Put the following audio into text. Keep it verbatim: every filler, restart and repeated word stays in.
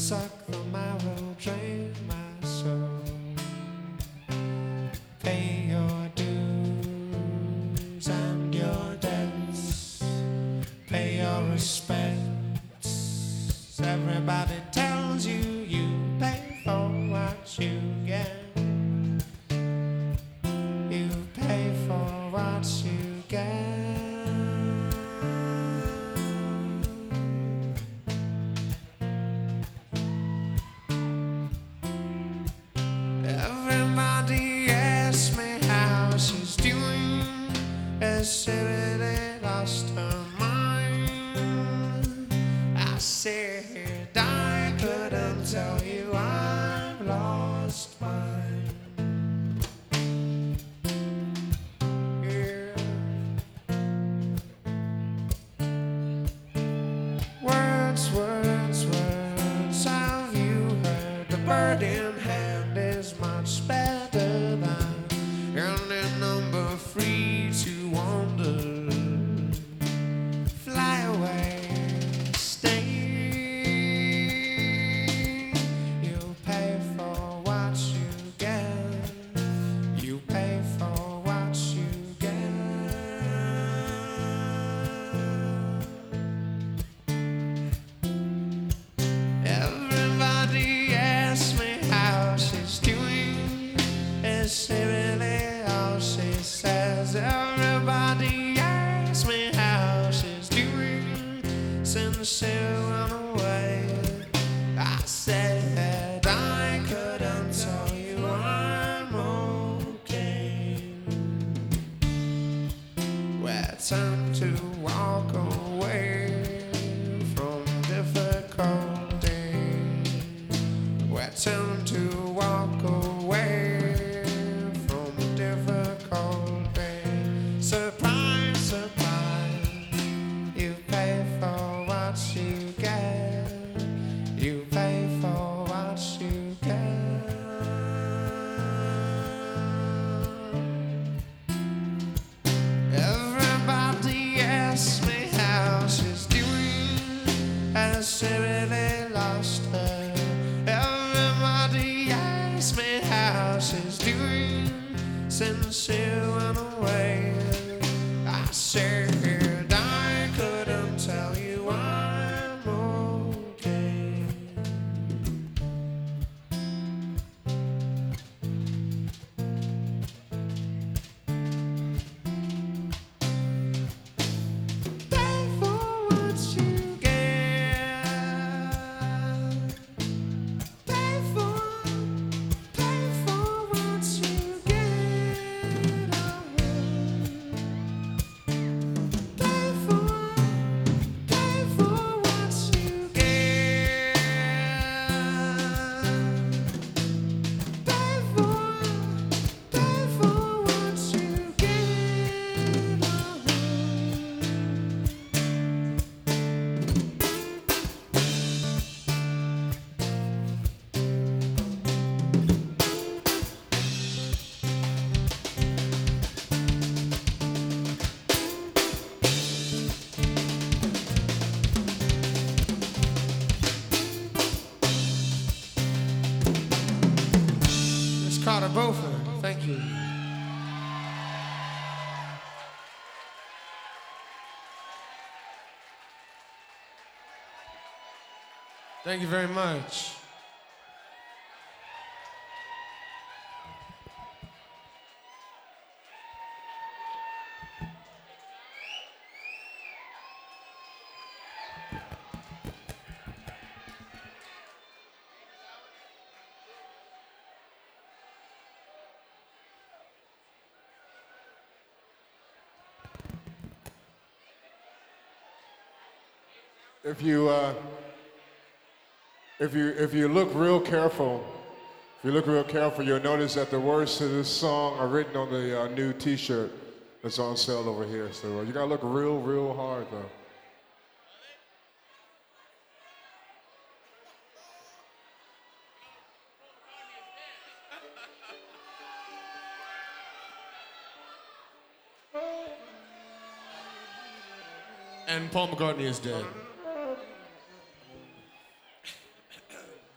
suck the marrow, drain my soul. Pay your dues and your debts, pay your respects. Everybody tells you you pay for what you get. You pay for what you get. Everybody asks me how she's doing, as if they lost her mind. I said I couldn't tell you I've lost mine. Yeah. Words, words, words, have you heard? The bird in hand is much better than any number free to wander. Fly away, stay. You pay for what you get. You pay for what you get. Everybody asks me how she's doing, is it really all she says? Everybody asks me how she's doing since she went away. I said I couldn't tell you I'm okay. Well, time to walk away from difficulty. We're time to walk away from difficulty. Surprise, surprise, you pay for what you get. You pay for what you get. Everybody asks me how she's doing, as she really lost her. Everybody asks me how she's doing since she went away. I said I couldn't tell you I'm okay. Pay for what you get. Pay for, pay for what you get. Pay for, pay for what you get. Pay for, pay for what you get. Miss Carter Beauford, thank you. Thank you very much. If you, uh, if you, if you look real careful, if you look real careful, you'll notice that the words to this song are written on the uh, new T-shirt that's on sale over here. So uh, you gotta look real, real hard though. And Paul McCartney is dead.